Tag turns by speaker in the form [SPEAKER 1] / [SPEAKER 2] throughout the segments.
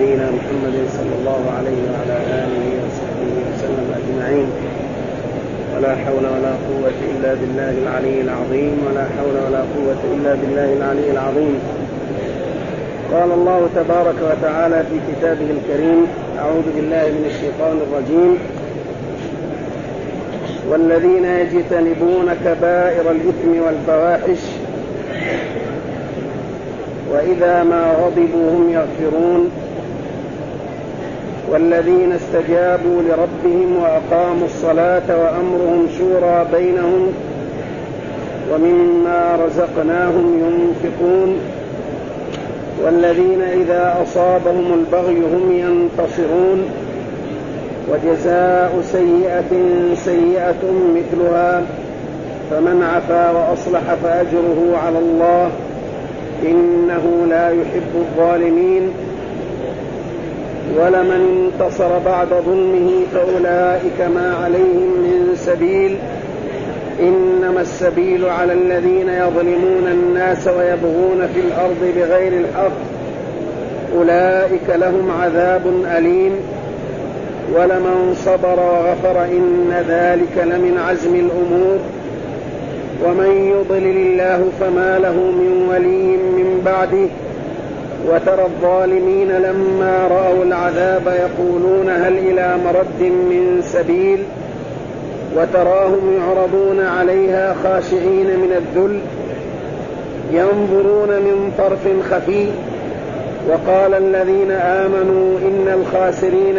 [SPEAKER 1] نبينا محمد صلى الله عليه وعلى آله وصحبه وسلم أجمعين. ولا حول ولا قوة إلا بالله العلي العظيم. ولا حول ولا قوة إلا بالله العلي العظيم. قال الله تبارك وتعالى في كتابه الكريم: أعوذ بالله من الشيطان الرجيم: والذين يجتنبون كبائر الإثم والفواحش وإذا ما غضبوا هم يغفرون والذين استجابوا لربهم وأقاموا الصلاة وأمرهم شورى بينهم ومما رزقناهم ينفقون والذين إذا أصابهم البغي هم ينتصرون وجزاء سيئة سيئة مثلها فمن عفا وأصلح فأجره على الله إنه لا يحب الظالمين ولمن انتصر بعد ظلمه فأولئك ما عليهم من سبيل إنما السبيل على الذين يظلمون الناس ويبغون في الأرض بغير الحق أولئك لهم عذاب أليم ولمن صبر وغفر إن ذلك لمن عزم الأمور ومن يضلل الله فما له من ولي من بعده وترى الظالمين لما رأوا العذاب يقولون هل إلى مرد من سبيل وتراهم يعرضون عليها خاشعين من الذل ينظرون من طرف خفي وقال الذين آمنوا إن الخاسرين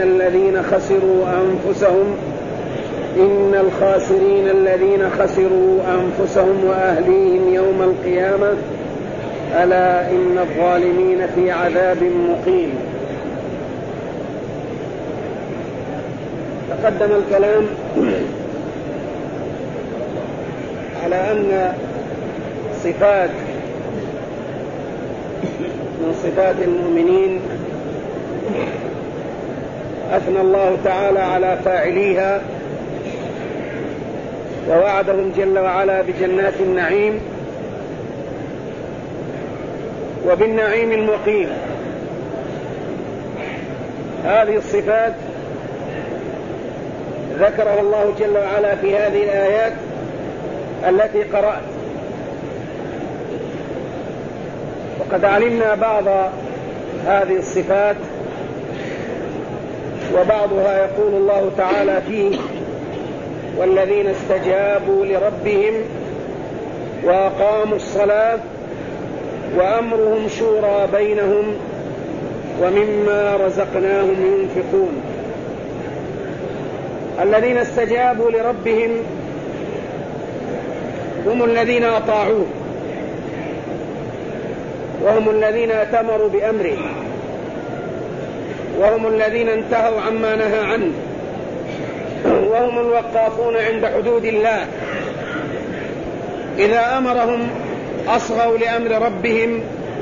[SPEAKER 1] الذين خسروا أنفسهم وأهليهم يوم القيامة ألا إن الظالمين في عذاب مقيم. تقدم الكلام على أن صفات من صفات المؤمنين أثنى الله تعالى على فاعليها ووعدهم جل وعلا بجنات النعيم وبالنعيم المقيم. هذه الصفات ذكرها الله جل وعلا في هذه الآيات التي قرأت، وقد علمنا بعض هذه الصفات وبعضها يقول الله تعالى فيه: والذين استجابوا لربهم وأقاموا الصلاة وأمرهم شورى بينهم ومما رزقناهم ينفقون. الذين استجابوا لربهم هم الذين أطاعوه وهم الذين أتمروا بأمره وهم الذين انتهوا عما نهى عنه وهم الوقافون عند حدود الله. إذا أمرهم أصغوا لأمر ربهم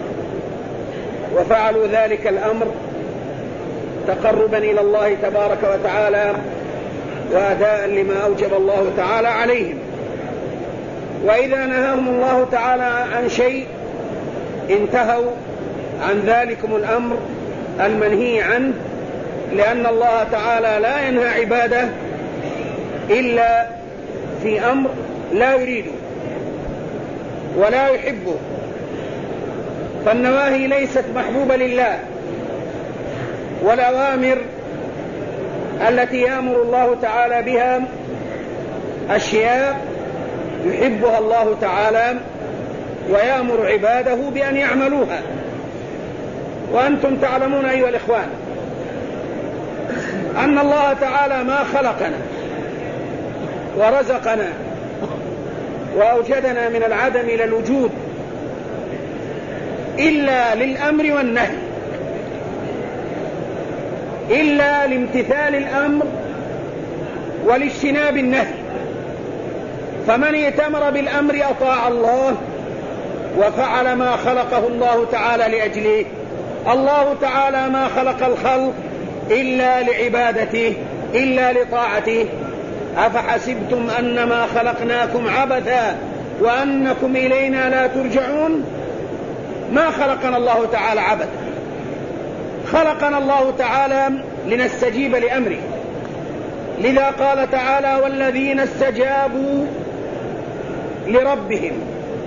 [SPEAKER 1] وفعلوا ذلك الأمر تقربا إلى الله تبارك وتعالى وأداء لما أوجب الله تعالى عليهم. وإذا نهاهم الله تعالى عن شيء انتهوا عن ذلكم الأمر المنهي عنه، لأن الله تعالى لا ينهى عباده إلا في أمر لا يريده ولا يحبه، فالنواهي ليست محبوبة لله، والأوامر التي يأمر الله تعالى بها أشياء يحبها الله تعالى ويأمر عباده بأن يعملوها. وأنتم تعلمون أيها الإخوان أن الله تعالى ما خلقنا ورزقنا وأوجدنا من العدم إلى الوجود إلا للأمر والنهي، إلا لامتثال الأمر والاجتناب النهي. فمن ائتمر بالأمر أطاع الله وفعل ما خلقه الله تعالى لأجله. الله تعالى ما خلق الخلق إلا لعبادته إلا لطاعته. أفحسبتم أنما خلقناكم عبثا وأنكم إلينا لا ترجعون؟ ما خلقنا الله تعالى عبثا، خلقنا الله تعالى لنستجيب لأمره، لذا قال تعالى: والذين استجابوا لربهم،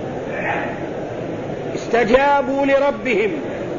[SPEAKER 1] استجابوا لربهم،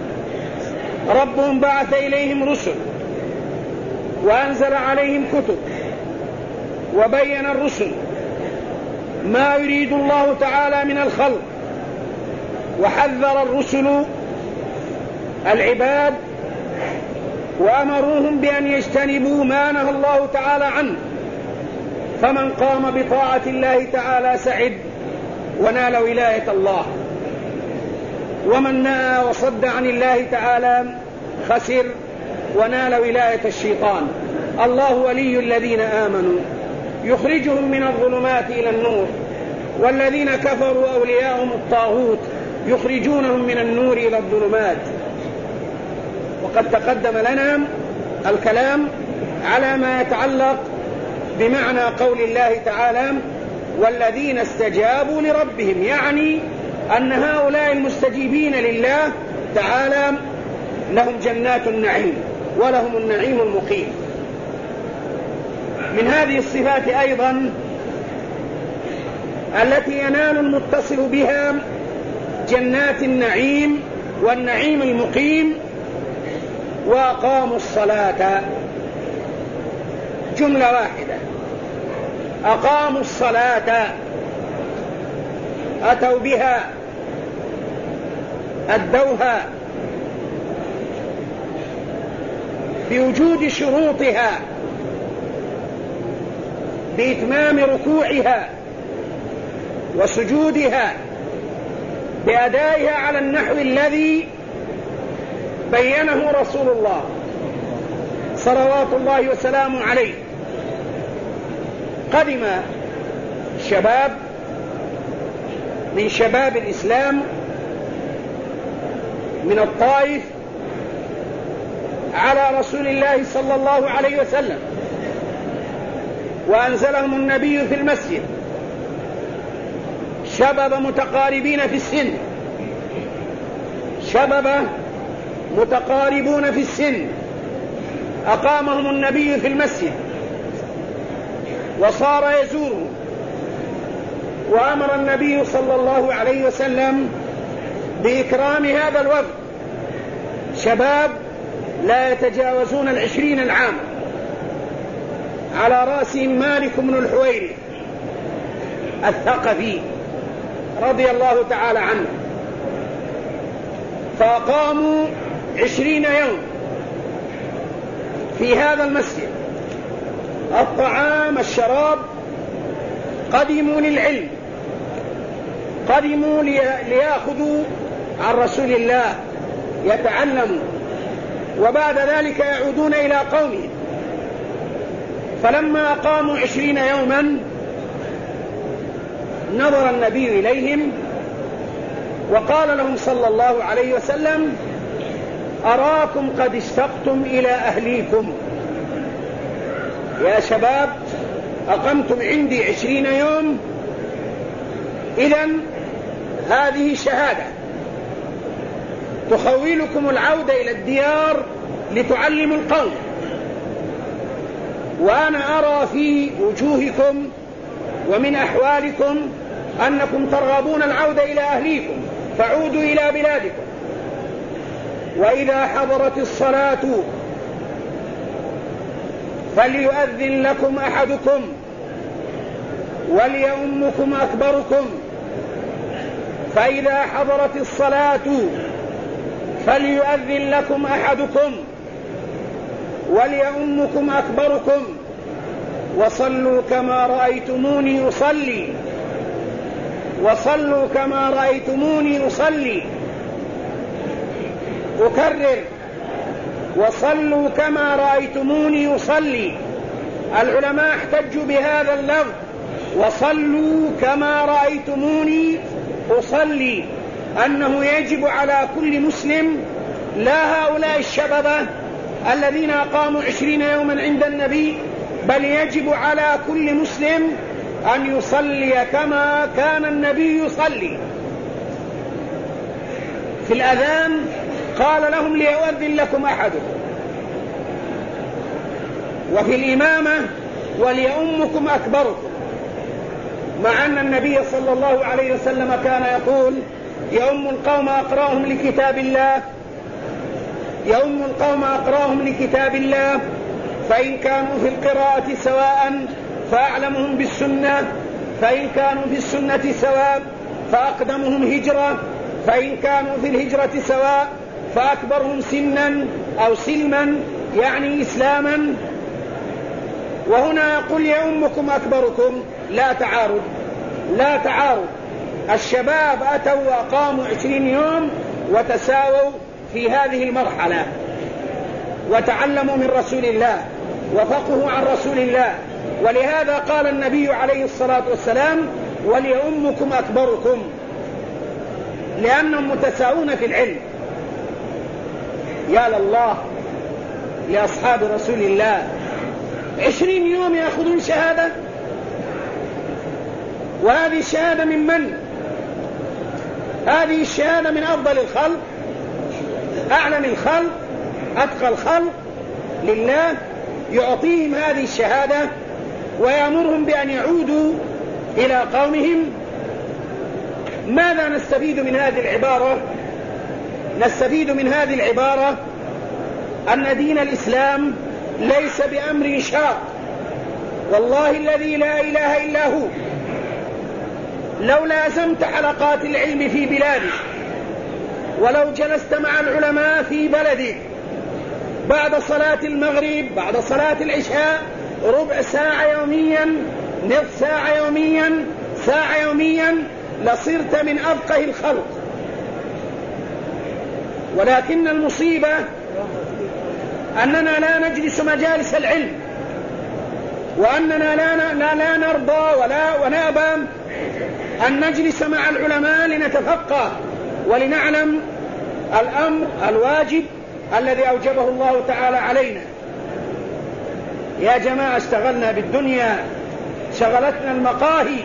[SPEAKER 1] ربهم بعث إليهم رسل وأنزل عليهم كتب وبين الرسل ما يريد الله تعالى من الخلق، وحذر الرسل العباد وأمروهم بأن يجتنبوا ما نهى الله تعالى عنه، فمن قام بطاعة الله تعالى سعد ونال ولاية الله، ومن نأى وصد عن الله تعالى خسر ونال ولاية الشيطان. الله ولي الذين آمنوا يخرجهم من الظلمات إلى النور، والذين كفروا أولياءهم الطاغوت يخرجونهم من النور إلى الظلمات. وقد تقدم لنا الكلام على ما يتعلق بمعنى قول الله تعالى: والذين استجابوا لربهم، يعني أن هؤلاء المستجيبين لله تعالى لهم جنات النعيم ولهم النعيم المقيم. من هذه الصفات أيضا التي ينال المتصل بها جنات النعيم والنعيم المقيم: وأقاموا الصلاة. جملة واحدة، أقاموا الصلاة، أتوا بها، أدوها بوجود شروطها، بإتمام ركوعها وسجودها، بأدائها على النحو الذي بينه رسول الله صلوات الله وسلامه عليه. قدم شباب من شباب الإسلام من الطائف على رسول الله صلى الله عليه وسلم، وأنزلهم النبي في المسجد، شباب متقاربين في السن، شباب متقاربون في السن، أقامهم النبي في المسجد وصار يزورهم، وأمر النبي صلى الله عليه وسلم بإكرام هذا الوفد، شباب لا يتجاوزون 20 العام، على رأسهم مالك بن الحويرث الثقفي رضي الله تعالى عنه. فقاموا 20 يوم في هذا المسجد، الطعام الشراب، قدموا للعلم، قدموا ليأخذوا عن رسول الله، يتعلموا، وبعد ذلك يعودون إلى قومهم. فلما قاموا 20 يوما نظر النبي إليهم وقال لهم صلى الله عليه وسلم: أراكم قد اشتقتم إلى أهليكم، يا شباب أقمتم عندي 20 يوم، إذن هذه شهادة تخولكم العودة إلى الديار لتعلموا القوم، وأنا أرى في وجوهكم ومن أحوالكم أنكم ترغبون العودة إلى أهليكم، فعودوا إلى بلادكم. وإذا حضرت الصلاة فليؤذن لكم أحدكم وليؤمكم أكبركم، فإذا حضرت الصلاة فليؤذن لكم أحدكم وليؤمكم أكبركم، وصلوا كما رأيتموني أصلي، وصلوا كما رأيتموني أصلي. أكرر: وصلوا كما رأيتموني أصلي. العلماء احتجوا بهذا اللفظ: وصلوا كما رأيتموني أصلي، أنه يجب على كل مسلم، لا هؤلاء الشبابة الذين أقاموا 20 يوما عند النبي، بل يجب على كل مسلم أن يصلي كما كان النبي يصلي. في الأذان قال لهم ليؤذن لكم أحدكم. وفي الإمامة وليؤمكم أكبركم، مع أن النبي صلى الله عليه وسلم كان يقول يؤم القوم أقرأهم لكتاب الله، يؤم القوم أقرأهم لكتاب الله، فإن كانوا في القراءة سواء فأعلمهم بالسنة، فإن كانوا في السنة سواء فأقدمهم هجرة، فإن كانوا في الهجرة سواء فأكبرهم سنا أو سلما يعني إسلاما. وهنا يقول يؤمكم أكبركم، لا تعارض، لا تعارض. الشباب أتوا وأقاموا 20 يوم وتساووا في هذه المرحلة، وتعلموا من رسول الله وفقهوا عن رسول الله. ولهذا قال النبي عليه الصلاة والسلام وليؤمكم أكبركم، لأنهم متساوون في العلم. يا لله لأصحاب رسول الله 20 يوم يأخذون شهادة، وهذه الشهادة من من؟ هذه الشهادة من أفضل الخلق، أعلم الخلق، أتقى الخلق لله، يعطيهم هذه الشهادة ويأمرهم بأن يعودوا إلى قومهم. ماذا نستفيد من هذه العبارة؟ نستفيد من هذه العبارة أن دين الإسلام ليس بأمر شاق، والله الذي لا إله إلا هو. لو لازمت حلقات العلم في بلادك، ولو جلست مع العلماء في بلدك بعد صلاة المغرب، بعد صلاة العشاء، ربع ساعة يوميا، نصف ساعة يوميا، ساعة يوميا، لصرت من أفقه الخلق. ولكن المصيبة أننا لا نجلس مجالس العلم، وأننا لا نرضى ولا ونأبى أن نجلس مع العلماء لنتفقه ولنعلم الأمر الواجب الذي أوجبه الله تعالى علينا. يا جماعة اشتغلنا بالدنيا، شغلتنا المقاهي،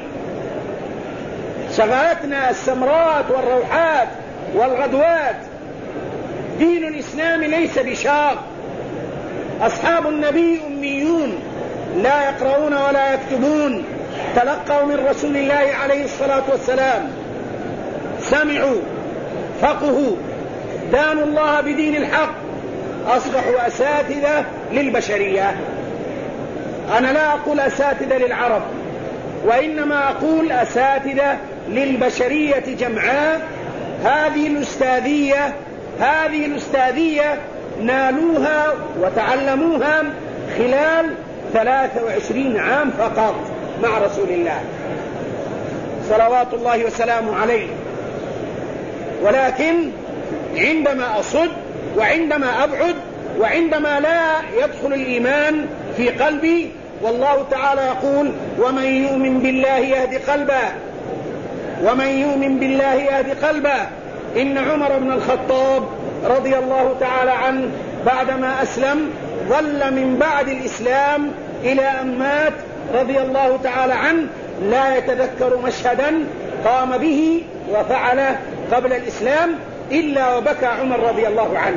[SPEAKER 1] شغلتنا السمرات والروحات والغدوات. دين الإسلام ليس بشاق. أصحاب النبي أميون لا يقرؤون ولا يكتبون، تلقوا من رسول الله عليه الصلاة والسلام، سمعوا، فقهوا، دانوا الله بدين الحق، أصبحوا أساتذة للبشرية. أنا لا أقول أساتذة للعرب، وإنما أقول أساتذة للبشرية جمعاء. هذه الأستاذية نالوها وتعلموها خلال 23 عام فقط مع رسول الله صلوات الله وسلامه عليه. ولكن عندما أصد وعندما أبعد وعندما لا يدخل الإيمان في قلبي، والله تعالى يقول ومن يؤمن بالله يهدي قلبه، ومن يؤمن بالله يهدي قلبه. إن عمر بن الخطاب رضي الله تعالى عنه بعدما أسلم ظل من بعد الإسلام إلى أن مات رضي الله تعالى عنه لا يتذكر مشهدا قام به وفعله قبل الإسلام إلا وبكى عمر رضي الله عنه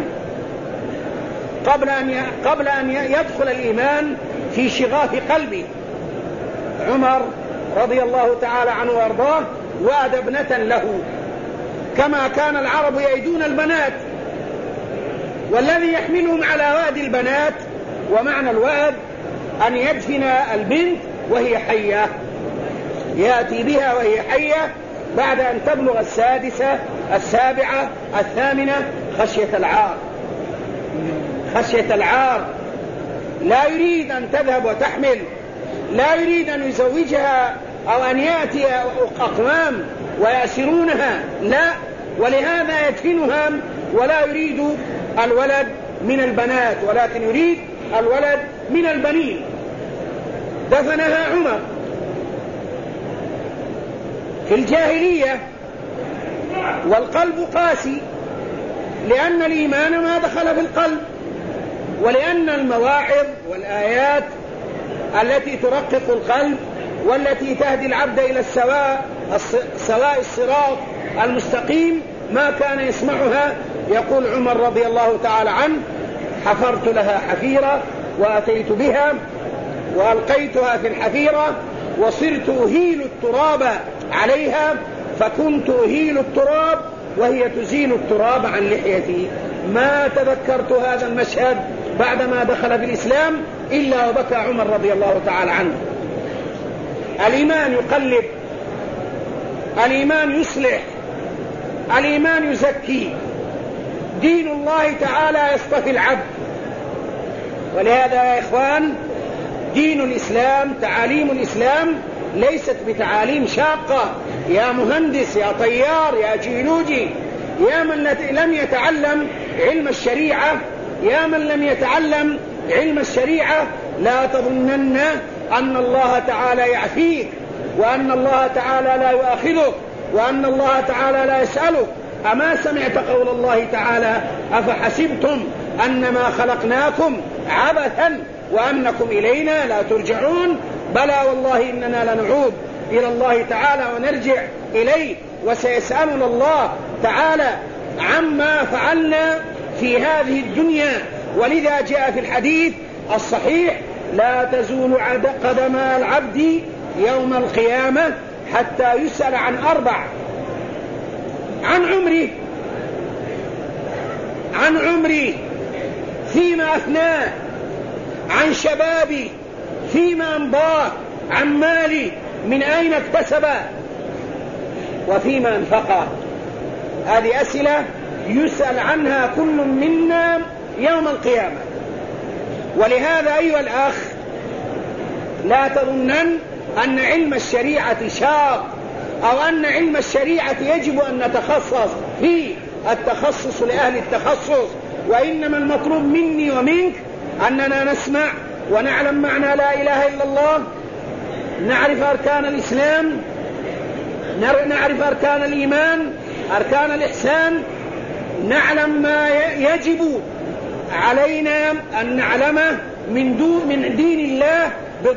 [SPEAKER 1] قبل أن يدخل الإيمان في شغاف قلبه. عمر رضي الله تعالى عنه وارضاه وأد ابنة له، كما كان العرب يأيدون البنات، والذي يحملهم على وأد البنات، ومعنى الوأد أن يدفن البنت وهي حية، يأتي بها وهي حية بعد أن تبلغ 6 7 8 خشية العار. خشية العار، لا يريد أن تذهب وتحمل، لا يريد أن يزوجها أو أن يأتي أقوام ويأسرونها، لا، ولهذا يدفنها ولا يريد الولد من البنات ولكن يريد الولد من البنين. دفنها عمر في الجاهلية والقلب قاسي، لأن الإيمان ما دخل في القلب، ولأن المواعظ والآيات التي ترقق القلب والتي تهدي العبد إلى سواء الصراط المستقيم ما كان يسمعها يقول عمر رضي الله تعالى عنه: حفرت لها حفيرة وأتيت بها وألقيتها في الحفيرة وصرت أهيل التراب عليها، فكنت أهيل التراب وهي تزيل التراب عن لحيتي. ما تذكرت هذا المشهد بعدما دخل في الإسلام إلا وبكى عمر رضي الله تعالى عنه. الإيمان يقلب، الإيمان يصلح، الإيمان يزكي، دين الله تعالى يصطفي العبد. ولهذا يا إخوان دين الإسلام، تعاليم الإسلام ليست بتعاليم شاقة. يا مهندس، يا طيار، يا جيولوجي، يا من لم يتعلم علم الشريعة، يا من لم يتعلم علم الشريعة، لا تظنن أن الله تعالى يعفيك، وأن الله تعالى لا يؤاخذك، وأن الله تعالى لا يسألك. أما سمعت قول الله تعالى: أفحسبتم أنما خلقناكم عبثا وأنكم إلينا لا ترجعون؟ بلى والله إننا لنعود إلى الله تعالى ونرجع إليه، وسيسألنا الله تعالى عما فعلنا في هذه الدنيا. ولذا جاء في الحديث الصحيح: لا تزول قدم العبد يوم القيامة حتى يسأل عن 4: عن عمري فيما أفناه، عن شبابي فيما أمضاه، عن مالي من أين اكتسبه، وفيما انفقه. هذه أسئلة يسأل عنها كل منا يوم القيامة. ولهذا أيها الأخ لا تظنن أن علم الشريعة شاق، أو أن علم الشريعة يجب أن نتخصص فيه التخصص لأهل التخصص. وإنما المطلوب مني ومنك أننا نسمع ونعلم معنى لا إله إلا الله، نعرف أركان الإسلام، نعرف أركان الإيمان، أركان الإحسان، نعلم ما يجب علينا أن نعلمه من دين الله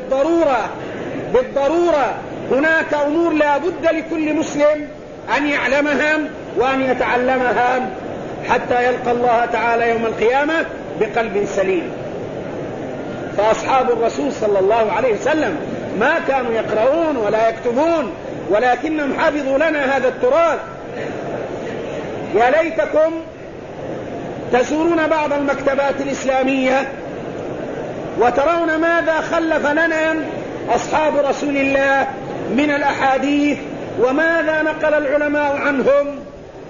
[SPEAKER 1] بالضرورة. هناك أمور لا بد لكل مسلم أن يعلمها وأن يتعلمها حتى يلقى الله تعالى يوم القيامة بقلب سليم. فأصحاب الرسول صلى الله عليه وسلم ما كانوا يقرؤون ولا يكتبون، ولكنهم حفظوا لنا هذا التراث. يا ليتكم تزورون بعض المكتبات الإسلامية وترون ماذا خلف لنا أصحاب رسول الله من الأحاديث، وماذا نقل العلماء عنهم.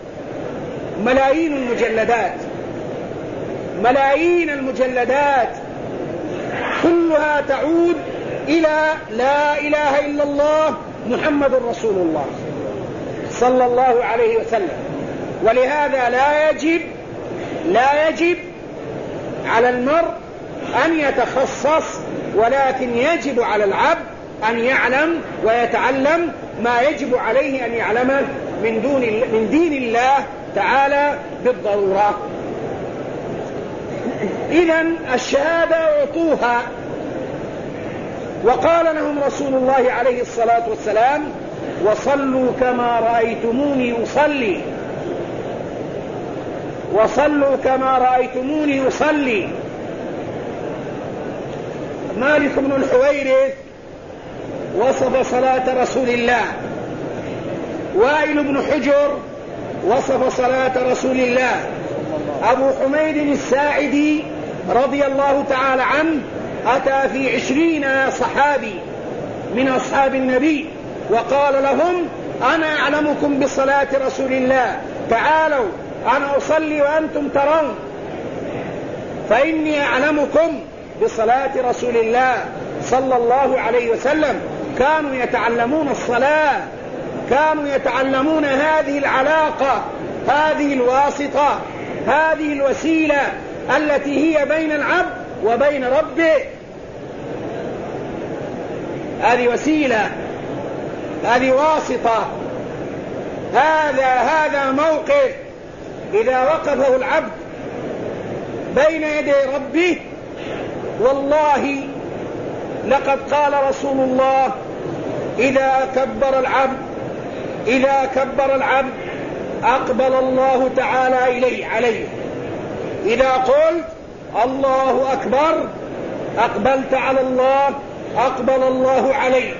[SPEAKER 1] ملايين المجلدات كلها تعود إلى لا إله إلا الله محمد رسول الله صلى الله عليه وسلم. ولهذا لا يجب على المرء أن يتخصص، ولكن يجب على العبد أن يعلم ويتعلم ما يجب عليه أن يعلمه من دين الله تعالى بالضرورة. إذن الشهادة أعطوها، وقال لهم رسول الله عليه الصلاة والسلام: وصلوا كما رأيتموني أصلي، وصلوا كما رأيتموني أصلي. مالك بن الحويرث وصف صلاة رسول الله، وائل بن حجر وصف صلاة رسول الله، أبو حميد الساعدي رضي الله تعالى عنه أتى في 20 صحابي من أصحاب النبي وقال لهم: أنا أعلمكم بصلاة رسول الله، تعالوا أنا أصلي وأنتم ترون، فإني أعلمكم بصلاة رسول الله صلى الله عليه وسلم. كانوا يتعلمون الصلاة، كانوا يتعلمون هذه العلاقة، هذه الواسطة، هذه الوسيلة التي هي بين العبد وبين ربه. هذه وسيلة، هذه واسطة، هذا موقف إذا وقفه العبد بين يدي ربه. والله لقد قال رسول الله: إذا كبر العبد أقبل الله تعالى عليه. إذا قلت الله أكبر أقبلت على الله، أقبل الله عليك.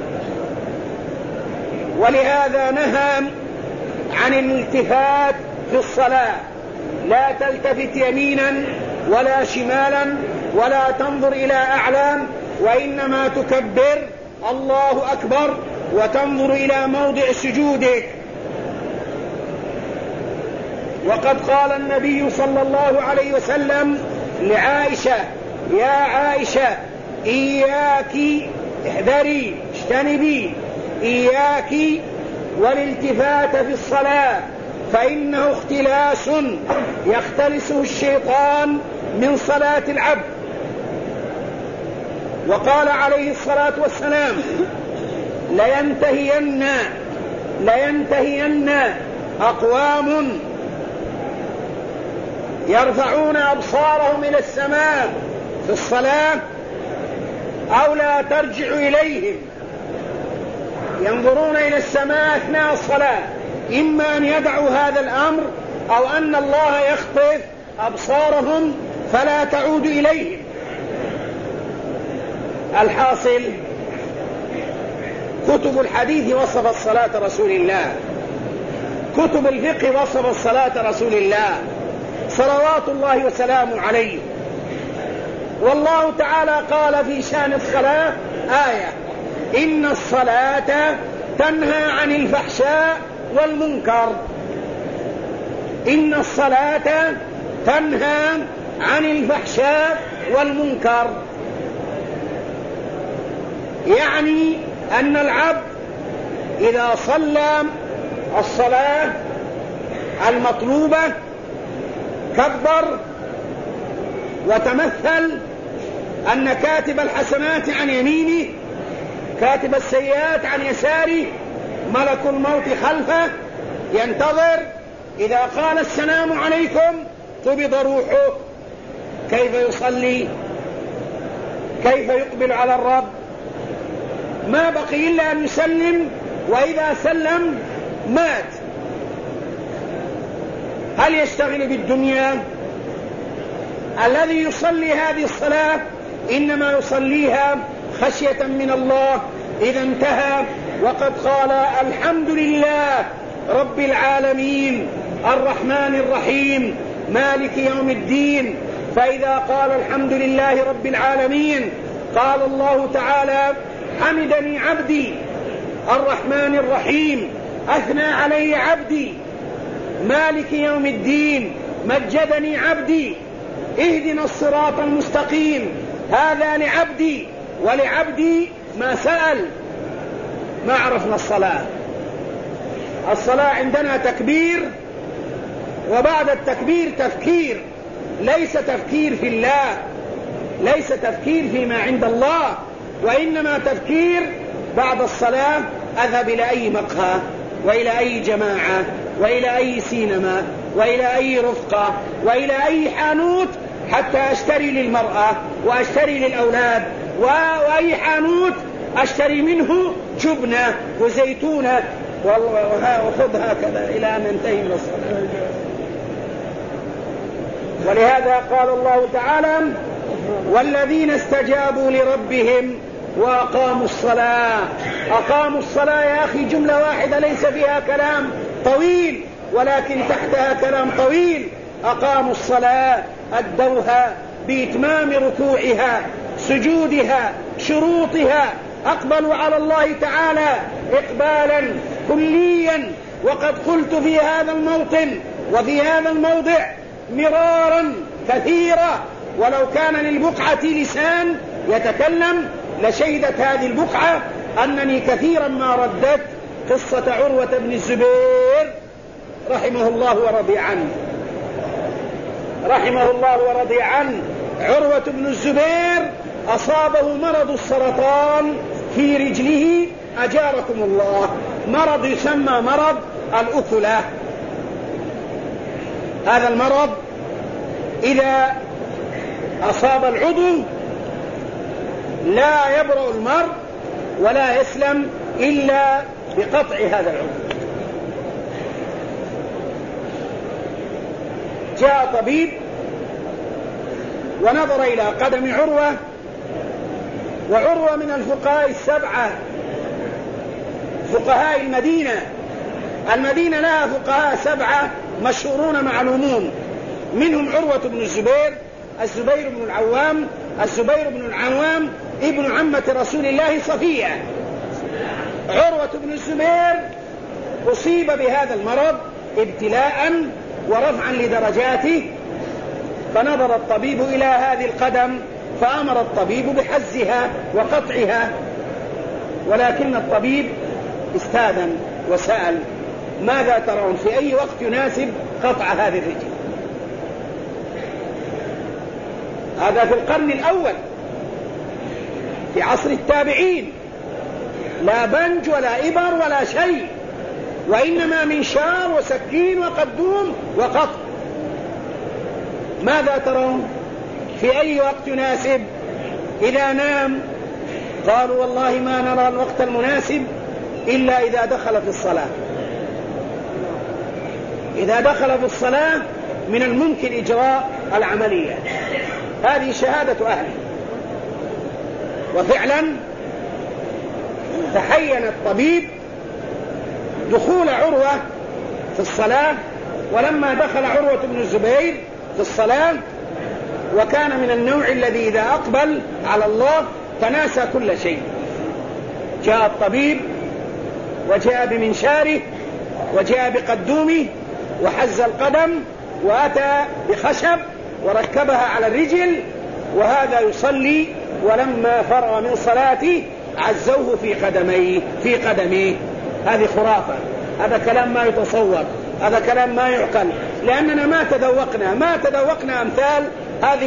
[SPEAKER 1] ولهذا نهى عن الالتفات في الصلاة، لا تلتفت يمينا ولا شمالا ولا تنظر إلى أعلام، وإنما تكبر الله أكبر وتنظر إلى موضع سجودك. وقد قال النبي صلى الله عليه وسلم لعائشة: يا عائشة إياك، احذري، اجتنبي، إياك والالتفات في الصلاة، فإنه اختلاس يختلسه الشيطان من صلاة العبد. وقال عليه الصلاة والسلام: لينتهين أقوام يرفعون أبصارهم إلى السماء في الصلاة أو لا ترجع إليهم، ينظرون إلى السماء أثناء الصلاة، إما أن يدعوا هذا الأمر أو أن الله يخطف أبصارهم فلا تعود إليهم. الحاصل كتب الحديث وصفت صلاة رسول الله، كتب الفقه وصفت صلاة رسول الله صلوات الله وسلامه عليه. والله تعالى قال في شأن الصلاة آية: إن الصلاة تنهى عن الفحشاء والمنكر. إن الصلاة تنهى عن الفحشاء والمنكر، يعني أن العبد إذا صلى الصلاة المطلوبة كبر وتمثل أن كاتب الحسنات عن يمينه، كاتب السيئات عن يساره، ملك الموت خلفه ينتظر، إذا قال السلام عليكم قبض روحه. كيف يصلي؟ كيف يقبل على الرب؟ ما بقي إلا أن يسلم، وإذا سلم مات. هل يشتغل بالدنيا؟ الذي يصلي هذه الصلاة إنما يصليها خشية من الله إذا انتهى. وقد قال: الحمد لله رب العالمين الرحمن الرحيم مالك يوم الدين. فإذا قال الحمد لله رب العالمين قال الله تعالى: حمدني عبدي الرحمن الرحيم، أثنى علي عبدي مالك يوم الدين، مجدني عبدي، اهدنا الصراط المستقيم. هذا لعبدي، ولعبدي ما سأل. ما عرفنا الصلاة. الصلاة عندنا تكبير، وبعد التكبير تفكير، ليس تفكير في الله، ليس تفكير فيما عند الله، وإنما تفكير بعد الصلاة: أذهب إلى أي مقهى، وإلى أي جماعة، وإلى أي سينما، وإلى أي رفقة، وإلى أي حانوت حتى أشتري للمرأة وأشتري للأولاد، وأي حانوت أشتري منه جبنة وزيتونة وخذ هكذا إلى أن ننتهي من الصلاة. ولهذا قال الله تعالى: والذين استجابوا لربهم وأقاموا الصلاة. أقاموا الصلاة يا أخي جملة واحدة ليس فيها كلام طويل، ولكن تحتها كلام طويل. أقاموا الصلاة أدوها بإتمام ركوعها، سجودها، شروطها، أقبلوا على الله تعالى إقبالا كليا. وقد قلت في هذا الموطن وفي هذا الموضع مرارا كثيرا، ولو كان للبقعة لسان يتكلم لشهدت هذه البقعة أنني كثيرا ما رددت قصة عروة بن الزبير رحمه الله ورضي عنه، رحمه الله ورضي عنه. عروة بن الزبير أصابه مرض السرطان في رجله، أجاركم الله، مرض يسمى مرض الأكلة. هذا المرض إذا أصاب العضو لا يبرأ المرء ولا يسلم إلا بقطع هذا العضو. جاء طبيب ونظر إلى قدم عروة، وعروة من الفقهاء السبعة فقهاء المدينة لها فقهاء سبعة مشهورون معلومون، منهم عروة بن الزبير، الزبير بن العوام، الزبير بن العوام ابن عمة رسول الله صفية. عروة بن الزبير أصيب بهذا المرض ابتلاء ورفعا لدرجاته، فنظر الطبيب إلى هذه القدم فأمر الطبيب بحزها وقطعها، ولكن الطبيب استاذن وسأل: ماذا ترون في أي وقت يناسب قطع هذه الرجل؟ هذا في القرن الأول في عصر التابعين، لا بنج ولا إبر ولا شيء، وإنما منشار وسكين وقدوم وقطع. ماذا ترون في أي وقت يناسب؟ إذا نام قالوا: والله ما نرى الوقت المناسب إلا إذا دخل في الصلاة. إذا دخل في الصلاة من الممكن إجراء العملية. هذه شهادة أهله. وفعلا تحين الطبيب دخول عروة في الصلاة، ولما دخل عروة بن الزبير في الصلاة وكان من النوع الذي إذا أقبل على الله تناسى كل شيء، جاء الطبيب وجاء بمنشاره وجاء بقدومه وحز القدم وأتى بخشب وركبها على الرجل، وهذا يصلي، ولما فرغ من صلاته عزوه في قدميه. هذه خرافة، هذا كلام ما يتصور، هذا كلام ما يعقل، لأننا ما تذوقنا أمثال هذه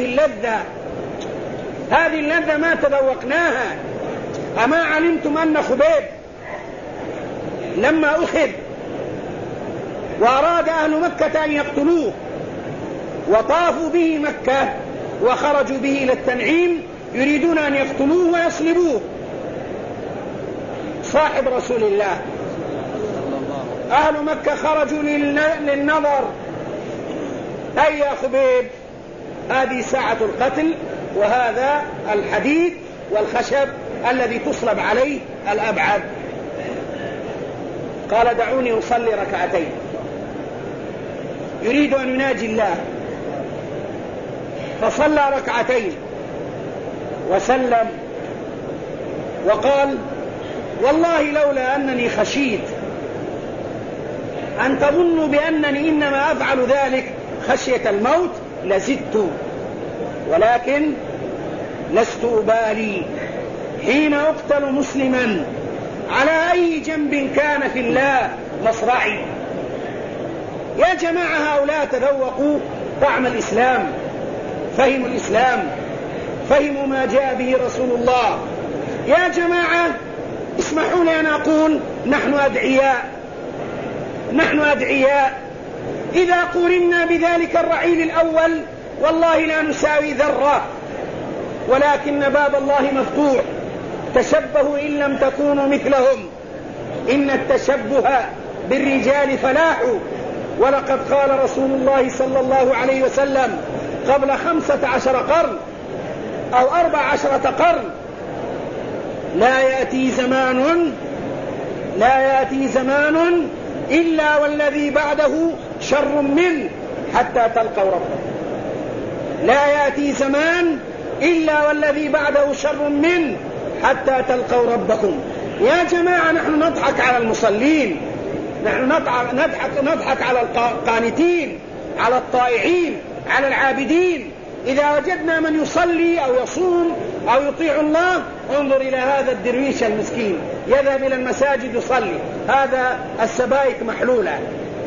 [SPEAKER 1] اللذة ما تذوقناها. أما علمتم أن خبيب لما أخذ وأراد أهل مكة أن يقتلوه وطافوا به مكة وخرجوا به إلى التنعيم يريدون أن يقتلوه ويصلبوه، صاحب رسول الله أهل مكة خرجوا للنظر: هيا خبيب، هذه ساعة القتل، وهذا الحديد والخشب الذي تصلب عليه الأبعد. قال: دعوني أصلي ركعتين. يريد أن يناجي الله، فصلى ركعتين وسلم وقال: والله لولا أنني خشيت أن تظنوا بأنني إنما أفعل ذلك خشية الموت لزدت، ولكن لست أبالي حين أقتل مسلما على أي جنب كان في الله مصرعي. يا جماعة، هؤلاء تذوقوا طعم الإسلام، فهموا الإسلام، فهموا ما جاء به رسول الله. يا جماعة اسمحوا لي أن أقول: نحن أدعياء إذا قرنا بذلك الرعيل الأول والله لا نساوي ذرة، ولكن باب الله مفتوح. تشبهوا إن لم تكونوا مثلهم، إن التشبه بالرجال فلاح. ولقد قال رسول الله صلى الله عليه وسلم قبل 15 قرن أو 14 قرن: لا يأتي زمان إلا والذي بعده شر منه حتى تلقوا ربكم. لا يأتي زمان إلا والذي بعده شر منه حتى تلقوا ربكم. يا جماعة، نحن نضحك على المصلين، نحن نضحك على القانتين، على الطائعين، على العابدين. إذا وجدنا من يصلي أو يصوم أو يطيع الله، انظر إلى هذا الدرويش المسكين يذهب إلى المساجد يصلي، هذا السبائك محلولة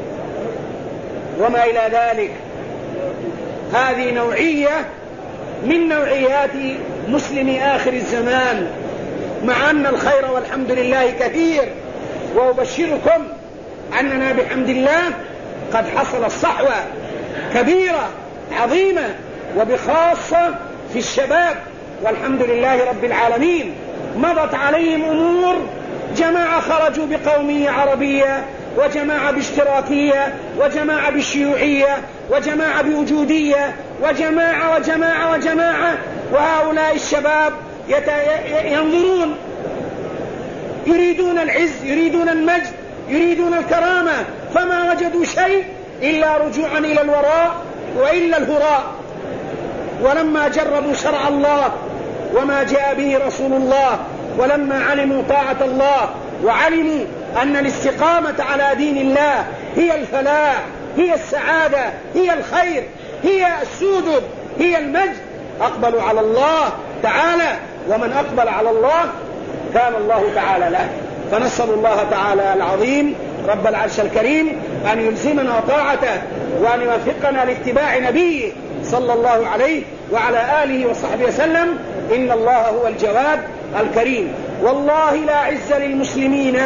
[SPEAKER 1] وما إلى ذلك. هذه نوعية من نوعيات مسلم آخر الزمان، مع أن الخير والحمد لله كثير. وأبشركم أننا بحمد الله قد حصل الصحوة كبيرة عظيمة، وبخاصة في الشباب، والحمد لله رب العالمين. مضت عليهم أمور، جماعة خرجوا بقومية عربية وجماعة باشتراكية، وجماعة بالشيوعية، وجماعة بوجودية، وجماعة وجماعة وجماعة. وهؤلاء الشباب ينظرون، يريدون العز، يريدون المجد، يريدون الكرامة، فما وجدوا شيء إلا رجوعا إلى الوراء وإلا الهراء. ولما جربوا شرع الله وما جاء به رسول الله، ولما علموا طاعة الله وعلموا أن الاستقامة على دين الله هي الفلاح، هي السعادة، هي الخير، هي السودد، هي المجد، أقبلوا على الله تعالى. ومن أقبل على الله كان الله تعالى له. فنسأل الله تعالى العظيم رب العرش الكريم أن يلزمنا طاعته، وأن يوفقنا لاتباع نبيه صلى الله عليه وعلى آله وصحبه وسلم. إن الله هو الجواد الكريم. والله لا عز للمسلمين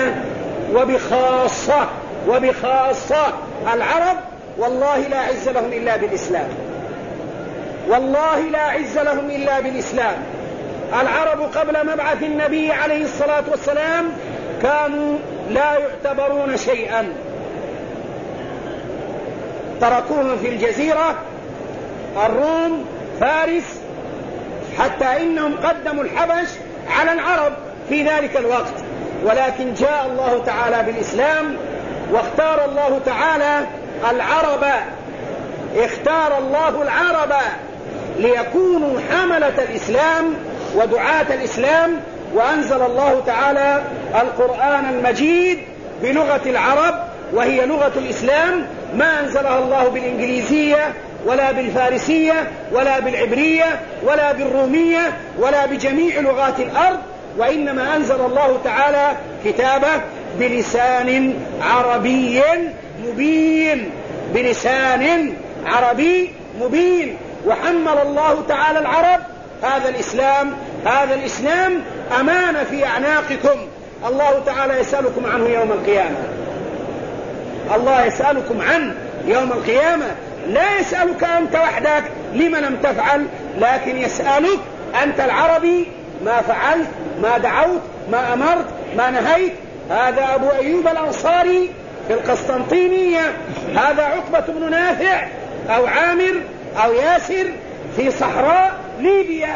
[SPEAKER 1] وبخاصة العرب، والله لا عز لهم إلا بالإسلام، والله لا عز لهم إلا بالإسلام. العرب قبل مبعث النبي عليه الصلاة والسلام كانوا لا يعتبرون شيئا، تركوهم في الجزيرة، الروم، فارس، حتى إنهم قدموا الحبش على العرب في ذلك الوقت. ولكن جاء الله تعالى بالإسلام، واختار الله تعالى العرب، اختار الله العرب ليكونوا حملة الإسلام ودعاة الإسلام. وأنزل الله تعالى القرآن المجيد بلغة العرب، وهي لغة الإسلام، ما أنزلها الله بالإنجليزية ولا بالفارسية ولا بالعبرية ولا بالرومية ولا بجميع لغات الأرض، وإنما أنزل الله تعالى كتابه بلسان عربي مبين، بلسان عربي مبين. وحمل الله تعالى العرب هذا الإسلام أمانة في أعناقكم. الله تعالى يسألكم عنه يوم القيامة، الله يسألكم عنه يوم القيامة. لا يسألك أنت وحدك لما لم تفعل، لكن يسألك أنت العربي ما فعلت، ما دعوت، ما أمرت، ما نهيت. هذا أبو أيوب الأنصاري في القسطنطينية، هذا عقبة بن نافع أو عامر أو ياسر في صحراء ليبيا،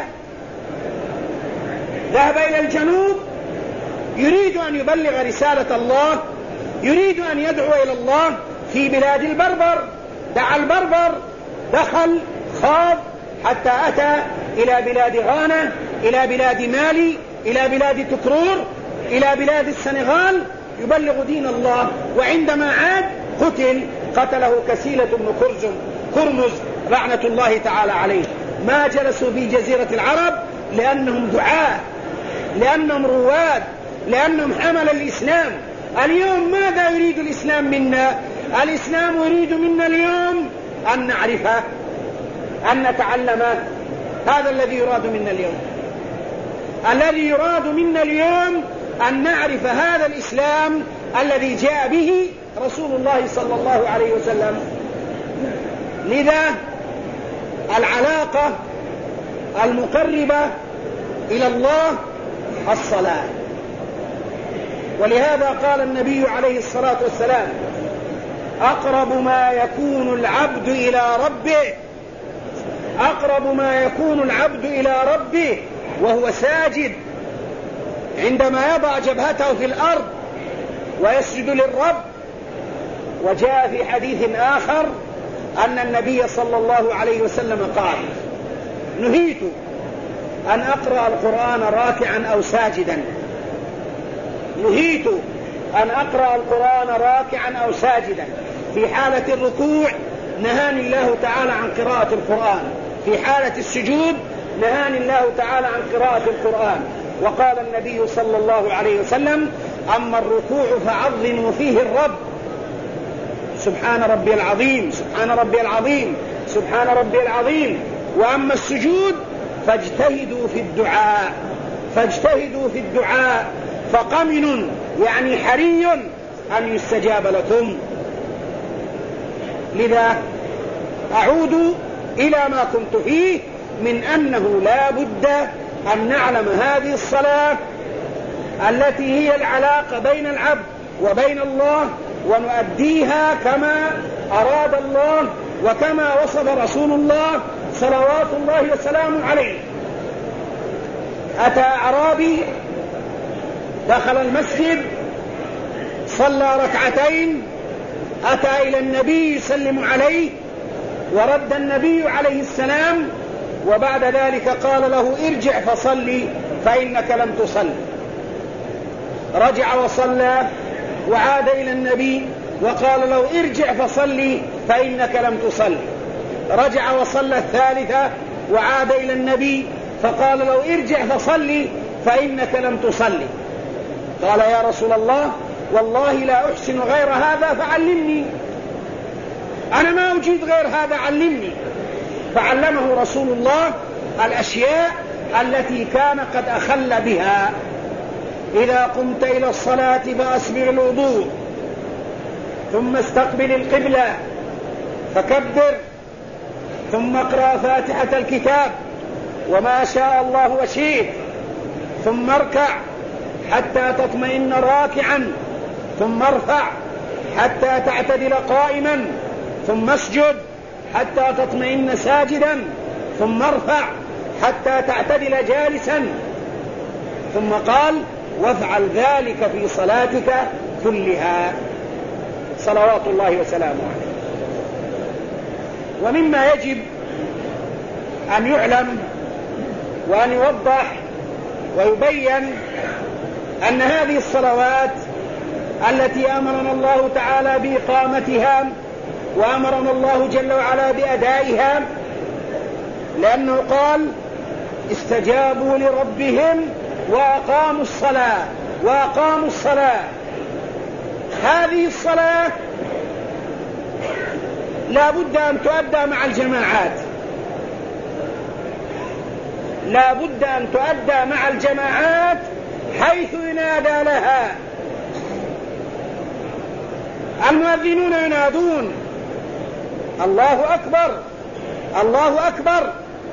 [SPEAKER 1] ذهب إلى الجنوب يريد أن يبلغ رسالة الله، يريد أن يدعو إلى الله في بلاد البربر. دعا البربر، دخل، خاض، حتى أتى إلى بلاد غانا، إلى بلاد مالي، إلى بلاد تكرور، إلى بلاد السنغال، يبلغ دين الله. وعندما عاد قتله كسيلة بن كرمز لعنة الله تعالى عليه. ما جلسوا في جزيرة العرب لأنهم دعاة، لأنهم رواد، لأنهم حمل الإسلام. اليوم ماذا يريد الإسلام منا؟ الإسلام يريد منا اليوم أن نعرفه، أن نتعلمه. هذا الذي يراد منا اليوم. الذي يراد منا اليوم أن نعرف هذا الإسلام الذي جاء به رسول الله صلى الله عليه وسلم. لذا العلاقة المقربة إلى الله الصلاة. ولهذا قال النبي عليه الصلاة والسلام: أقرب ما يكون العبد إلى ربه، أقرب ما يكون العبد إلى ربه وهو ساجد، عندما يضع جبهته في الأرض ويسجد للرب. وجاء في حديث آخر أن النبي صلى الله عليه وسلم قال: نهيت أن أقرأ القرآن راكعا أو ساجدا، نهيت أن أقرأ القرآن راكعا أو ساجدا. في حالة الركوع نهاني الله تعالى عن قراءة القرآن، في حالة السجود نهاني الله تعالى عن قراءة القرآن. وقال النبي صلى الله عليه وسلم: أما الركوع فعظموا فيه الرب، سبحان ربي العظيم، سبحان ربي العظيم، سبحان ربي العظيم. وأما السجود فاجتهدوا في الدعاء، فاجتهدوا في الدعاء، فقمن يعني حري أن يستجاب لكم. لذا أعود إلى ما كنت فيه من أنه لا بد أن نعلم هذه الصلاة التي هي العلاقة بين العبد وبين الله، ونؤديها كما أراد الله وكما وصف رسول الله صلوات الله وسلامه عليه. أتى أعرابي دخل المسجد صلى ركعتين، أتى إلى النبي يسلم عليه ورد النبي عليه السلام، وبعد ذلك قال له ارجع فصلي فإنك لم تصلي. رجع وصلى وعاد إلى النبي وقال له ارجع فصلي فإنك لم تصلي. رجع وصلى الثالثة وعاد إلى النبي فقال له ارجع فصلي فإنك لم تصلي. قال يا رسول الله والله لا أحسن غير هذا فعلمني، أنا ما أجيد غير هذا علمني. فعلمه رسول الله الأشياء التي كان قد أخل بها. إذا قمت إلى الصلاة فأسبغ الوضوء، ثم استقبل القبلة فكبر، ثم اقرأ فاتحة الكتاب وما شاء الله وشئت، ثم اركع حتى تطمئن راكعا، ثم ارفع حتى تعتدل قائما، ثم اسجد حتى تطمئن ساجدا، ثم ارفع حتى تعتدل جالسا. ثم قال وافعل ذلك في صلاتك كلها صلوات الله وسلامه عليه. ومما يجب أن يعلم وأن يوضح ويبين أن هذه الصلوات التي أمرنا الله تعالى بإقامتها وأمرنا الله جل وعلا بأدائها، لأنه قال استجابوا لربهم وأقاموا الصلاة. هذه الصلاة لا بد أن تؤدى مع الجماعات، لا بد أن تؤدى مع الجماعات حيث ينادى لها. المؤذنون ينادون الله أكبر الله أكبر،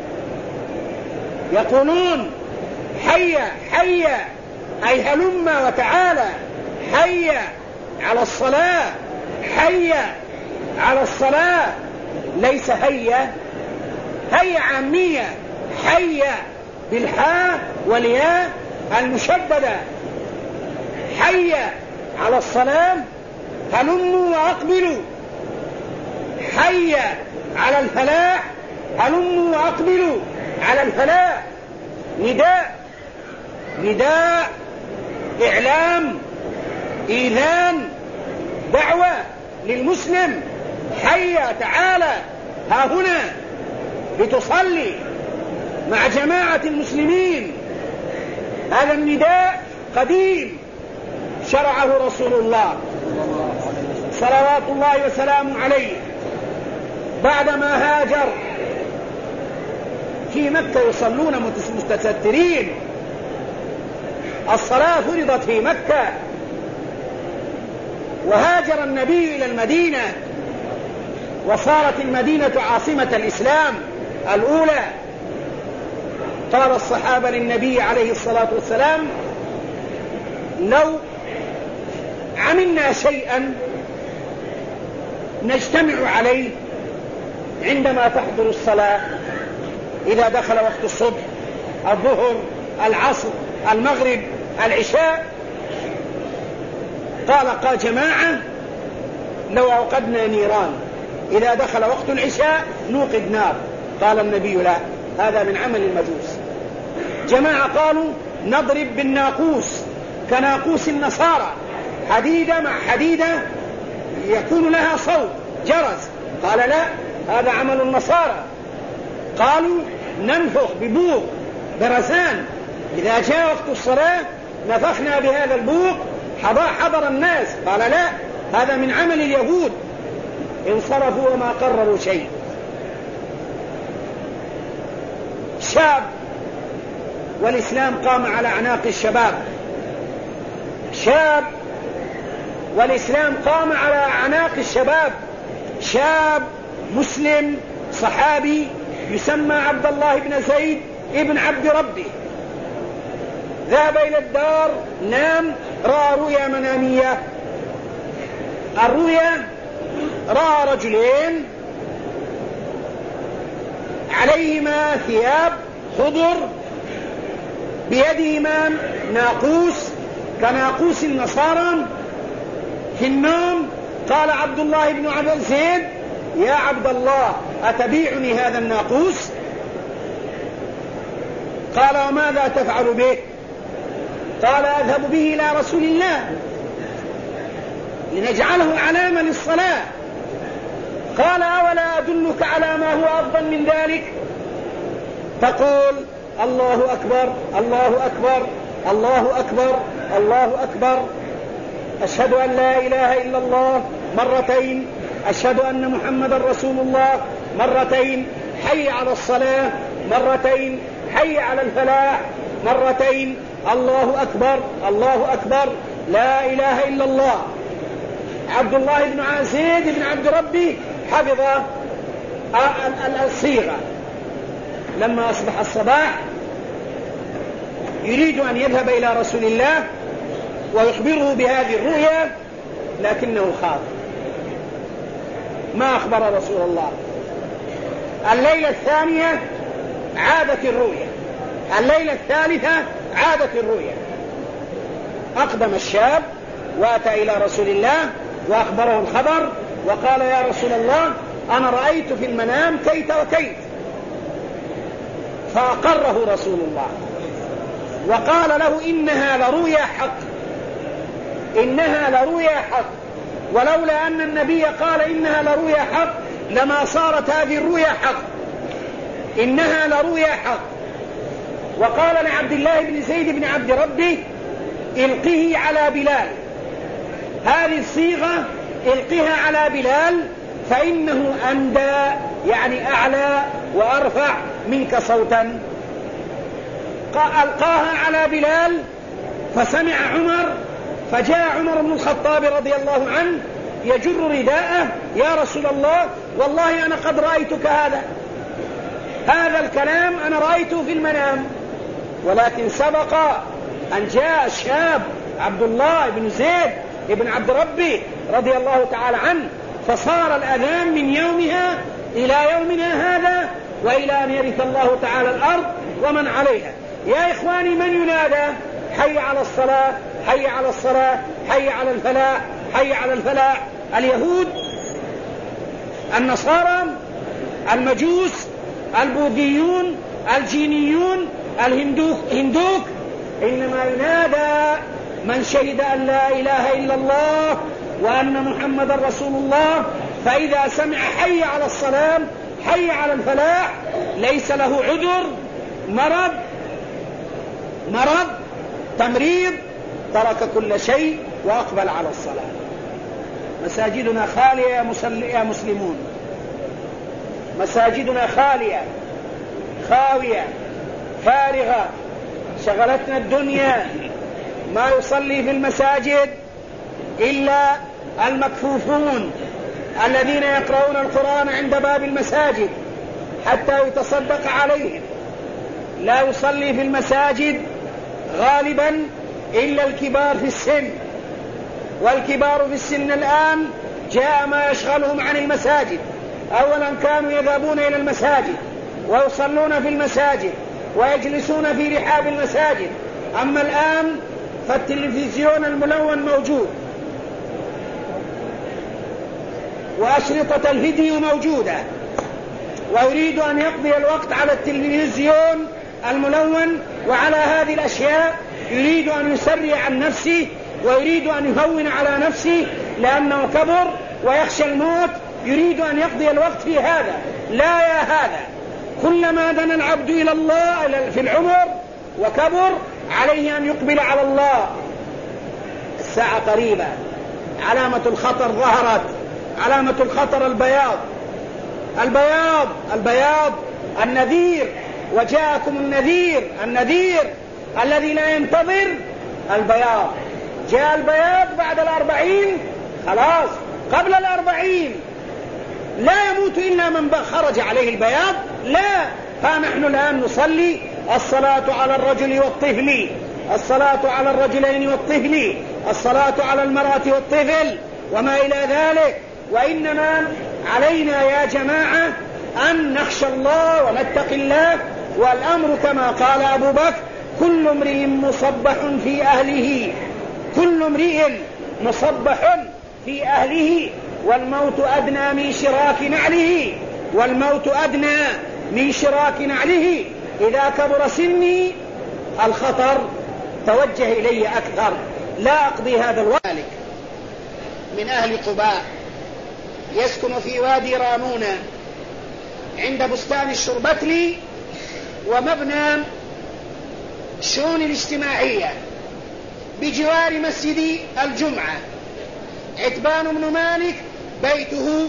[SPEAKER 1] يقولون حي حي أي هلم وتعالى، حي على الصلاة، حي على الصلاة، ليس هيا عامية، حي بالحاء والياء المشددة، حي على الصلاة، هلموا وأقبلوا، حي على الفلاح، هلموا وأقبلوا على الفلاح. نداء إعلام إيذان دعوة للمسلم، حي تعالى ها هنا لتصلي مع جماعة المسلمين. هذا النداء قديم شرعه رسول الله صلوات الله وسلامه عليه بعدما هاجر. في مكة يصلون متسترين، الصلاة فرضت في مكة، وهاجر النبي إلى المدينة وصارت المدينة عاصمة الإسلام الأولى. قال الصحابة للنبي عليه الصلاة والسلام لو عملنا شيئا نجتمع عليه عندما تحضر الصلاة، إذا دخل وقت الصبح، الظهر، العصر، المغرب، العشاء. قال جماعة لو أوقدنا نيران، إذا دخل وقت العشاء نوقد نار. قال النبي لا، هذا من عمل المجوس. جماعة قالوا نضرب بالناقوس كناقوس النصارى، حديدة مع حديدة يكون لها صوت جرس. قال لا، هذا عمل النصارى. قالوا ننفخ ببوق برزان، إذا جاء وقت الصلاة نفخنا بهذا البوق حضر الناس. قال لا، هذا من عمل اليهود. انصرفوا وما قرروا شيء. شاب والإسلام قام على أعناق الشباب، شاب والإسلام قام على أعناق الشباب. شاب مسلم صحابي يسمى عبد الله بن زيد ابن عبد ربه، ذهب إلى الدار، نام، رأى رؤيا منامية، الرؤيا رأى رجلين عليهما ثياب خضر بيدهما ناقوس كناقوس النصارى. في النوم قال عبد الله بن عبد زيد: يا عبد الله أتبيعني هذا الناقوس؟ قال: وماذا تفعل به؟ قال: أذهب به إلى رسول الله لنجعله علامة للصلاة. قال: أولا أدلك على ما هو أفضل من ذلك؟ تقول: الله أكبر الله أكبر الله أكبر الله أكبر، أشهد أن لا إله إلا الله مرتين، أشهد أن محمد رسول الله مرتين، حي على الصلاة مرتين، حي على الفلاح مرتين، الله أكبر الله أكبر، لا إله إلا الله. عبد الله بن زيد بن عبد ربه حفظ الصيغة. لما أصبح الصباح يريد أن يذهب إلى رسول الله ويخبره بهذه الرؤيا، لكنه خاف، ما أخبر رسول الله. الليلة الثانية عادت الرؤيا، الليلة الثالثة عادت الرؤيا. أقدم الشاب وأتى إلى رسول الله وأخبره الخبر وقال: يا رسول الله أنا رأيت في المنام كيت وكيت. فأقره رسول الله وقال له: إنها لرؤيا حق، إنها لرؤيا حق، ولولا أن النبي قال إنها لرؤيا حق لما صارت هذه الرؤيا حق، إنها لرؤيا حق. وقال لعبد الله بن زيد بن عبد ربه: القه على بلال، هذه الصيغة القها على بلال فإنه أندى، يعني أعلى وأرفع منك صوتا. ألقاها على بلال فسمع عمر، فجاء عمر بن الخطاب رضي الله عنه يجر رداءه: يا رسول الله والله أنا قد رأيتك هذا الكلام أنا رأيته في المنام. ولكن سبق أن جاء الشاب عبد الله بن زيد بن عبد ربه رضي الله تعالى عنه، فصار الأذان من يومها إلى يومنا هذا وإلى أن يرث الله تعالى الأرض ومن عليها. يا إخواني، من ينادى؟ حي على الصلاة، حي على الصلاة، حي على الفلاح، حي على الفلاح. اليهود، النصارى، المجوس، البوذيون، الجينيون، الهندوك، إنما ينادى من شهد أن لا إله إلا الله وأن محمد رسول الله. فإذا سمع حي على الصلاة، حي على الفلاح، ليس له عذر، مرض، تمريض، ترك كل شيء وأقبل على الصلاة. مساجدنا خالية يا مسلمون، مساجدنا خالية خاوية فارغة، شغلتنا الدنيا، ما يصلي في المساجد إلا المكفوفون الذين يقرؤون القرآن عند باب المساجد حتى يتصدق عليهم. لا يصلي في المساجد غالبا إلا الكبار في السن، والكبار في السن الآن جاء ما يشغلهم عن المساجد. أولا كانوا يذهبون إلى المساجد ويصلون في المساجد ويجلسون في رحاب المساجد، أما الآن فالتلفزيون الملون موجود وأشرطة الفيديو موجودة، ويريد أن يقضي الوقت على التلفزيون الملون وعلى هذه الأشياء، يريد أن يسري عن نفسه ويريد أن يهون على نفسه لأنه كبر ويخشى الموت، يريد أن يقضي الوقت في هذا. لا يا هذا، كلما دنا العبد إلى الله في العمر وكبر عليه أن يقبل على الله. الساعة قريبة، علامة الخطر ظهرت، علامة الخطر البياض النذير، وجاءكم النذير الذي لا ينتظر البياض. جاء البياض بعد 40، خلاص قبل 40 لا يموت إلا من خرج عليه البياض. لا، فنحن الآن نصلي الصلاة على الرجل والطفل، الصلاة على الرجلين والطفل، الصلاة على المرأة والطفل، وما إلى ذلك. وإنما علينا يا جماعة أن نخشى الله ونتقي الله، والأمر كما قال أبو بكر: كل امرئ مصبح في أهله، كل امرئ مصبح في أهله، والموت أدنى من شراك نعله، والموت أدنى من شراك نعله. إذا كبر سني الخطر توجه إلي أكثر، لا أقضي هذا الوقت. من أهل قباء يسكن في وادي رامونة عند بستان الشربتلي ومبنى الشؤون الاجتماعية بجوار مسجد الجمعة. عتبان بن مالك بيته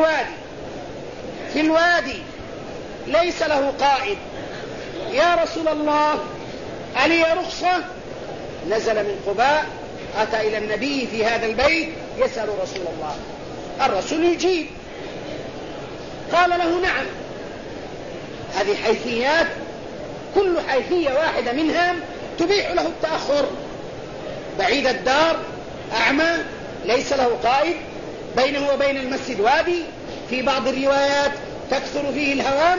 [SPEAKER 1] في الوادي ليس له قائد. يا رسول الله ألي رخصة؟ نزل من قباء أتى إلى النبي في هذا البيت يسأل رسول الله. الرسول يجيب، قال له: نعم. هذه حيثيات، كل حيثية واحدة منها تبيح له التأخر. بعيد الدار، أعمى، ليس له قائد، بينه وبين المسجد وادي، في بعض الروايات تكثر فيه الهوام.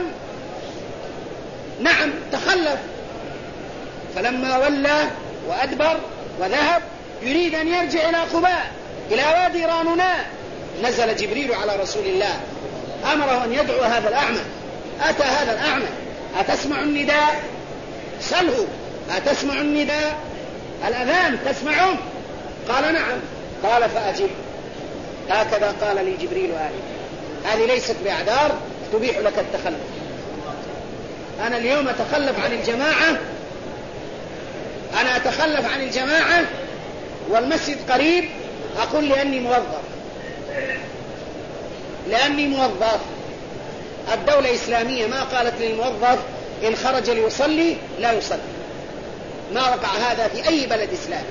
[SPEAKER 1] نعم، تخلف. فلما ولى وأدبر وذهب يريد أن يرجع إلى قباء إلى وادي رامونة، نزل جبريل على رسول الله أمره أن يدعو هذا الأعمى. أتى هذا الأعمى: أتسمع النداء؟ سله: أتسمع النداء؟ الأذان تسمعه؟ قال: نعم. قال: فأجب. هكذا قال لي جبريل هذه ليست بأعذار تبيح لك التخلف. أنا اليوم أتخلف عن الجماعة والمسجد قريب، أقول لأني موظف. الدولة إسلامية ما قالت للموظف إن خرج ليصلي لا يصلي. ما وقع هذا في أي بلد إسلامي.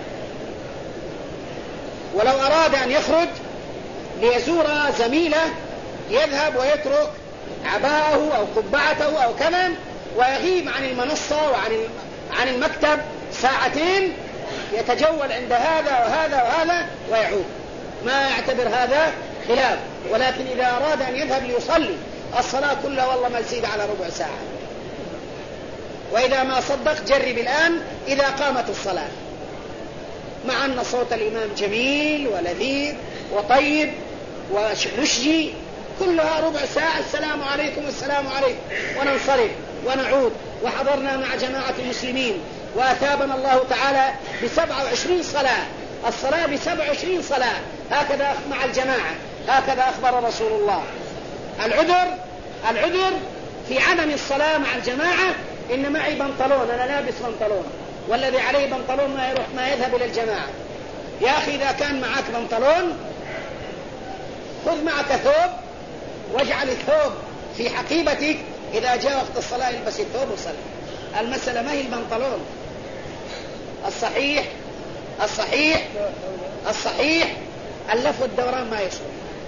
[SPEAKER 1] ولو أراد أن يخرج ليزور زميله يذهب ويترك عباءه أو قبعته أو كذا ويغيب عن المنصة وعن المكتب ساعتين، يتجول عند هذا وهذا وهذا ويعود. ما يعتبر هذا خلاف. ولكن إذا أراد أن يذهب ليصلي الصلاة كلها والله ما يزيد على ربع ساعة. وإذا ما صدق جرب الآن إذا قامت الصلاة، مع أن صوت الإمام جميل ولذيذ وطيب ومشجي، كلها ربع ساعة السلام عليكم والسلام عليكم وننصرف ونعود. وحضرنا مع جماعة المسلمين وأثابنا الله تعالى ب27 صلاة، الصلاة ب27 صلاة، هكذا مع الجماعة، هكذا أخبر رسول الله. العذر في عدم الصلاة مع الجماعة: إن معي بنطلون، أنا لابس بنطلون، والذي عليه بنطلون ما يذهب إلى الجماعة. يا أخي إذا كان معك بنطلون خذ معك ثوب واجعل الثوب في حقيبتك، إذا جاء وقت الصلاة البس الثوب وصلي. المسألة ما هي البنطلون. الصحيح اللف والدوران ما يصلح،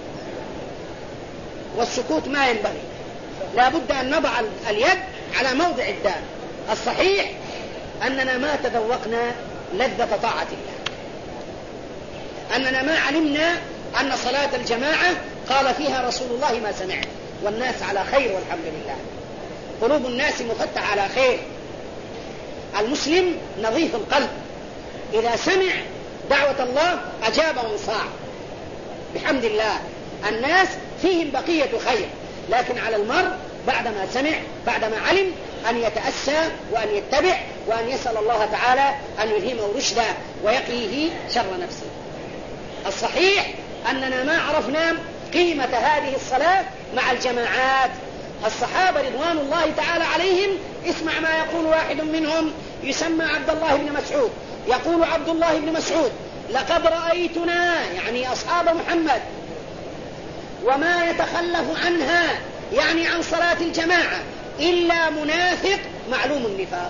[SPEAKER 1] والسكوت ما ينبغي، لا بد أن نضع اليد على موضع الدال. الصحيح أننا ما تذوقنا لذة طاعة الله، أننا ما علمنا أن صلاة الجماعة قال فيها رسول الله ما سمعنا، والناس على خير والحمد لله، قلوب الناس مفتحة على خير. المسلم نظيف القلب، إذا سمع دعوة الله أجاب وانصاع بحمد الله. الناس فيهم بقية خير، لكن على المرء بعدما سمع، بعدما علم، أن يتأسى وأن يتبع وأن يسأل الله تعالى أن يلهمه رشدا ويقيه شر نفسه. الصحيح أننا ما عرفنا قيمة هذه الصلاة مع الجماعات. الصحابة رضوان الله تعالى عليهم، اسمع ما يقول واحد منهم يسمى عبد الله بن مسعود، يقول عبد الله بن مسعود: لقد رأيتنا، يعني أصحاب محمد، وما يتخلف عنها، يعني عن صلاة الجماعة، إلا منافق معلوم النفاق.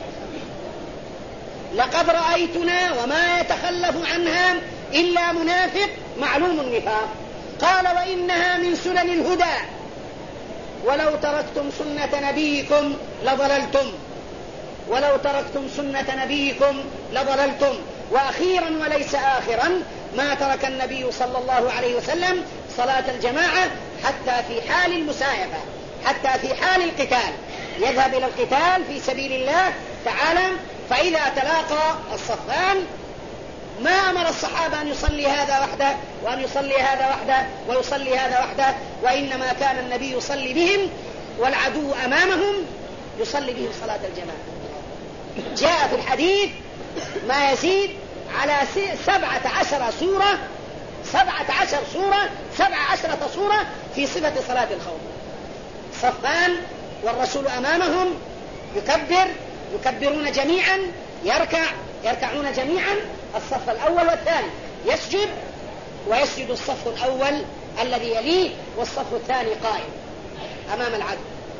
[SPEAKER 1] لقد رأيتنا وما يتخلف عنها إلا منافق معلوم النفاق. قال: وإنها من سنن الهدى، ولو تركتم سنة نبيكم لضللتم، ولو تركتم سنة نبيكم لضللتم.
[SPEAKER 2] وأخيرا وليس آخرا ما ترك النبي صلى الله عليه وسلم صلاة الجماعة حتى في حال المسايفة، حتى في حال القتال، يذهب إلى القتال في سبيل الله تعالى، فإذا تلاقى الصفان ما أمر الصحابة أن يصلي هذا وحده وأن يصلي هذا وحده ويصلي هذا وحده، وإنما كان النبي يصلي بهم والعدو أمامهم يصلي بهم صلاة الجماعة. جاء في الحديث ما يزيد على 17 سورة، 17 سورة، 17 سورة في صفة صلاة الخوف. صفان والرسول أمامهم يكبرون جميعا، يركعون جميعا، الصف الأول والثاني يسجد، ويسجد الصف الأول الذي يليه والصف الثاني قائم أمام العدو.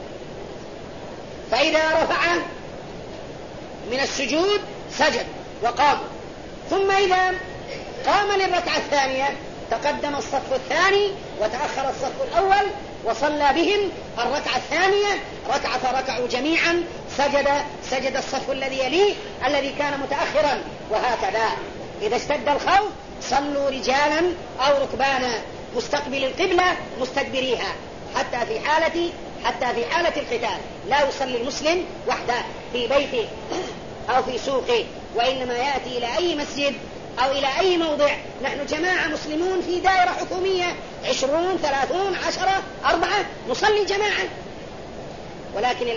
[SPEAKER 2] فإذا رفع من السجود سجد وقام، ثم إذا قام للركعة الثانية تقدم الصف الثاني وتأخر الصف الأول وصلى بهم الركعة الثانية ركعة، فركعوا جميعا، سجد الصف الذي يليه الذي كان متأخرا، وهكذا. إذا اشتد الخوف صلوا رجالا أو ركبانا مستقبل القبلة مستدبريها، حتى في حالة القتال لا يصلي المسلم وحده في بيته أو في سوقه، وإنما يأتي إلى أي مسجد أو إلى أي موضع. نحن جماعة مسلمون في دائرة حكومية 20 30 10 4 نصلي جماعة، ولكن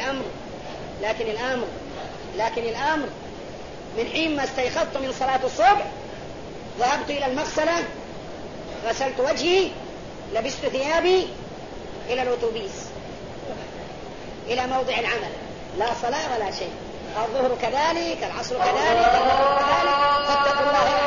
[SPEAKER 2] الأمر من حين ما استيقظت من صلاة الصبح ذهبت إلى المغسلة، غسلت وجهي، لبست ثيابي، إلى الأتوبيس، إلى موضع العمل، لا صلاة ولا شيء. الظهر كذلك، العصر كذلك، المغرب كذلك. فاتقوا الله